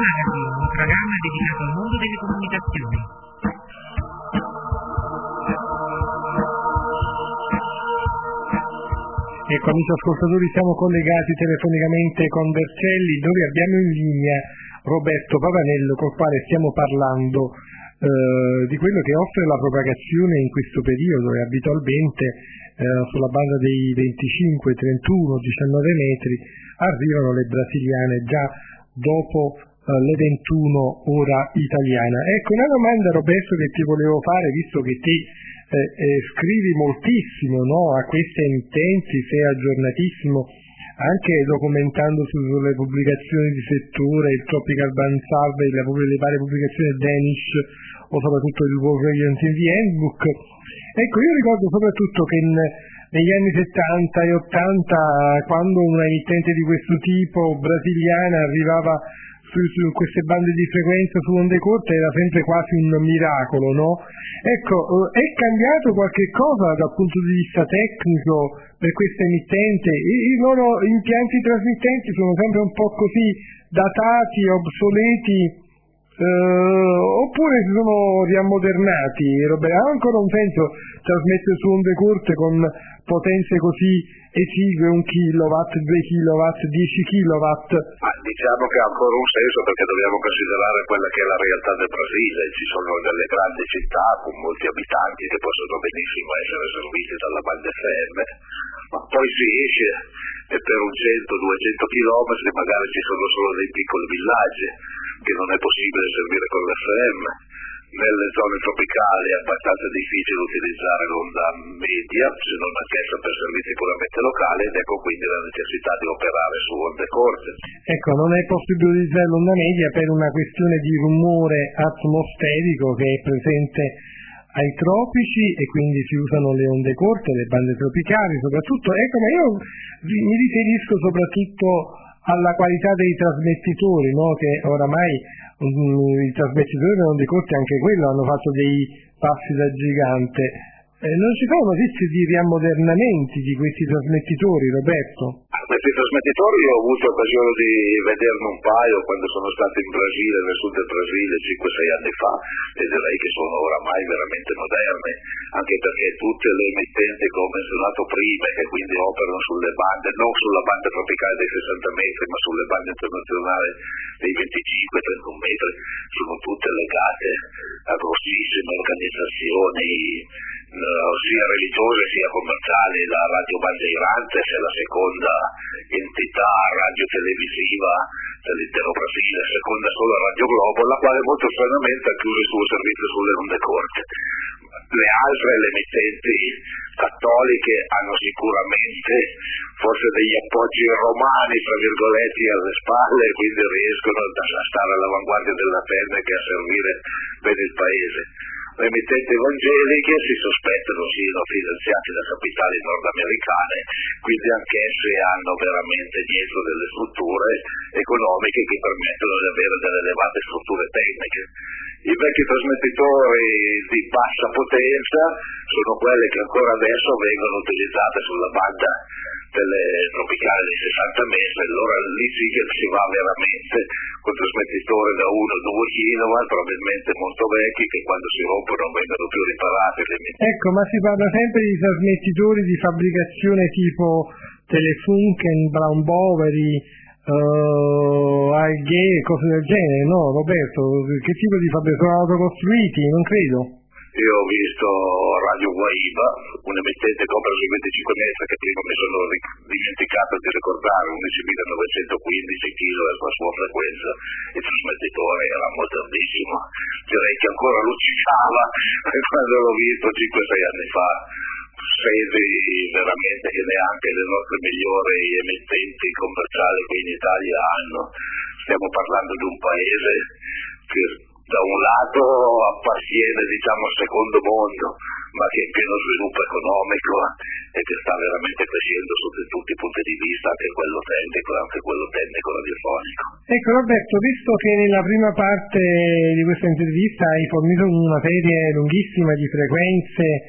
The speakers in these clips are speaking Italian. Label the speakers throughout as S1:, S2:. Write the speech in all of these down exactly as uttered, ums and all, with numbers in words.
S1: Magazine, un programma dedicato al mondo delle comunicazioni.
S2: Ecco, amici ascoltatori, siamo collegati telefonicamente con Vercelli, dove abbiamo in linea Roberto Pavanello, col quale stiamo parlando eh, di quello che offre la propagazione in questo periodo e abitualmente eh, sulla banda dei venticinque, trentuno, diciannove metri arrivano le brasiliane già dopo eh, le ventuno ora italiana. Ecco, una domanda, Roberto, che ti volevo fare, visto che ti Eh, eh, scrivi moltissimo, no, a queste emittenti, sei aggiornatissimo anche documentando sulle pubblicazioni di settore, il Tropical Band Survey, le, le varie pubblicazioni Danish o soprattutto il World Radio T V Handbook. Ecco, io ricordo soprattutto che in, negli anni settanta e ottanta, quando una emittente di questo tipo brasiliana arrivava su, su queste bande di frequenza su onde corte, era sempre quasi un miracolo, no? Ecco, è cambiato qualche cosa dal punto di vista tecnico per questa emittente? I, i loro impianti trasmittenti sono sempre un po' così datati, obsoleti, eh, oppure si sono riammodernati? Roberto, ha ancora un senso trasmettere su onde corte con potenze così esigue, un kilowatt, due kilowatt, dieci kilowatt?
S3: Ma diciamo che ha ancora un senso, perché dobbiamo considerare quella che è la realtà del Brasile. Ci sono delle grandi città con molti abitanti che possono benissimo essere serviti dalla banda F M, ma poi si esce e per un cento duecento chilometri magari ci sono solo dei piccoli villaggi che non è possibile servire con l'F M. Nelle zone tropicali è abbastanza difficile utilizzare l'onda media, se non anch'essa per servizi puramente locali, ed ecco quindi la necessità di operare su onde corte.
S2: Ecco, non è possibile utilizzare l'onda media per una questione di rumore atmosferico che è presente ai tropici e quindi si usano le onde corte, le bande tropicali soprattutto. Ecco, ma io mi riferisco soprattutto alla qualità dei trasmettitori, no? Che oramai um, i trasmettitori delle onde corte anche quello hanno fatto dei passi da gigante. Eh, non ci sono notizie di riammodernamenti di questi trasmettitori, Roberto?
S3: Questi trasmettitori ho avuto occasione di vederne un paio quando sono stato in Brasile, nel sud del Brasile, cinque sei anni fa, e direi che sono oramai veramente moderne, anche perché tutte le emittenti che ho menzionato prima, che quindi operano sulle bande, non sulla banda tropicale dei sessanta metri, ma sulle bande internazionali dei venticinque trentuno metri, sono tutte legate a grossissime organizzazioni, sia religiose sia commerciali. La Radio Bandeirantes è la seconda entità radio-televisiva dell'intero Brasile, seconda solo a Radio Globo, la quale molto stranamente ha chiuso il suo servizio sulle onde corte. Le altre, le emittenti cattoliche, hanno sicuramente forse degli appoggi romani, tra virgolette, alle spalle, quindi riescono a stare all'avanguardia della tecnica e a servire bene il paese. Le emittenti evangeliche si sospettano siano finanziate da capitali nordamericane, quindi anch'esse hanno veramente dietro delle strutture economiche che permettono di avere delle elevate strutture tecniche. I vecchi trasmettitori di bassa potenza sono quelli che ancora adesso vengono utilizzate sulla banda delle tropicali dei sessanta metri, allora lì sì che si va veramente con trasmettitori da uno due chilowatt, probabilmente molto vecchi, che quando si rompono non vengono più riparati.
S2: Ecco, ma si parla sempre di trasmettitori di fabbricazione tipo Telefunken, Brown Boveri, uh, Alghe, cose del genere, no Roberto? Che tipo di fabbricazione? Sono autocostruiti? Non credo.
S3: Io ho visto Radio Guaiba, un emittente che opera sui venticinque metri, che prima mi sono dimenticato di ricordare, undici kilo la sua frequenza, il trasmettitore era modernissimo, direi che ancora luccicava quando l'ho visto cinque sei anni fa. Sedi veramente che neanche le nostre migliori emittenti commerciali che in Italia hanno. Stiamo parlando di un paese che da un lato appartiene, diciamo, al secondo mondo, ma che è in pieno sviluppo economico e che sta veramente crescendo sotto tutti i punti di vista, anche quello tecnico e anche quello tecnico radiofonico.
S2: Ecco Roberto, visto che nella prima parte di questa intervista hai fornito una serie lunghissima di frequenze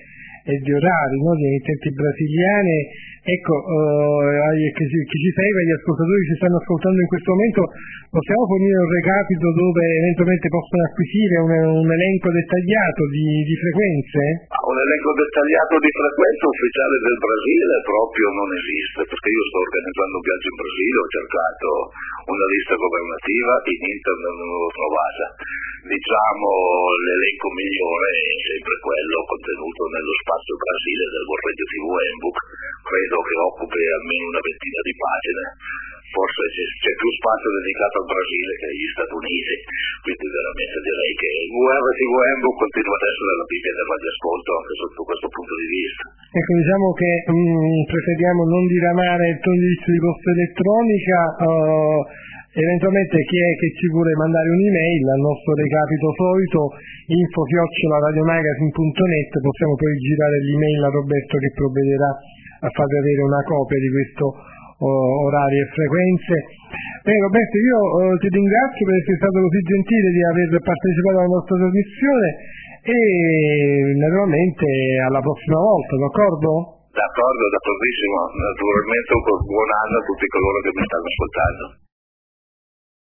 S2: e di orari, no? Di emittenti brasiliane. Ecco, eh, chi, chi ci segue, gli ascoltatori ci stanno ascoltando in questo momento, possiamo fornire un recapito dove eventualmente possono acquisire un, un elenco dettagliato di, di frequenze?
S3: Un elenco dettagliato di frequenze ufficiale del Brasile proprio non esiste, perché io sto organizzando un viaggio in Brasile, ho cercato una lista governativa, in internet non l'ho trovata. Diciamo l'elenco migliore è sempre quello contenuto nello spazio Brasile del World Radio tivù Handbook, credo che occupi almeno una ventina di pagine. Forse c'è, c'è più spazio dedicato al Brasile che agli Stati Uniti, quindi veramente direi che il World Radio tivù Handbook continua ad essere la Bibbia del radioascolto anche sotto questo punto di vista.
S2: Ecco, diciamo che mh, preferiamo non diramare il tuo indirizzo di posta elettronica. Uh, Eventualmente chi è che ci vuole mandare un'email al nostro recapito solito info chiocciola radiomagazine punto net, possiamo poi girare l'email a Roberto che provvederà a farvi avere una copia di questo oh, orari e frequenze. Beh Roberto, io oh, ti ringrazio per essere stato così gentile di aver partecipato alla nostra trasmissione e naturalmente alla prossima volta, d'accordo?
S3: D'accordo, d'accordissimo, naturalmente un buon anno a tutti coloro che mi stanno ascoltando.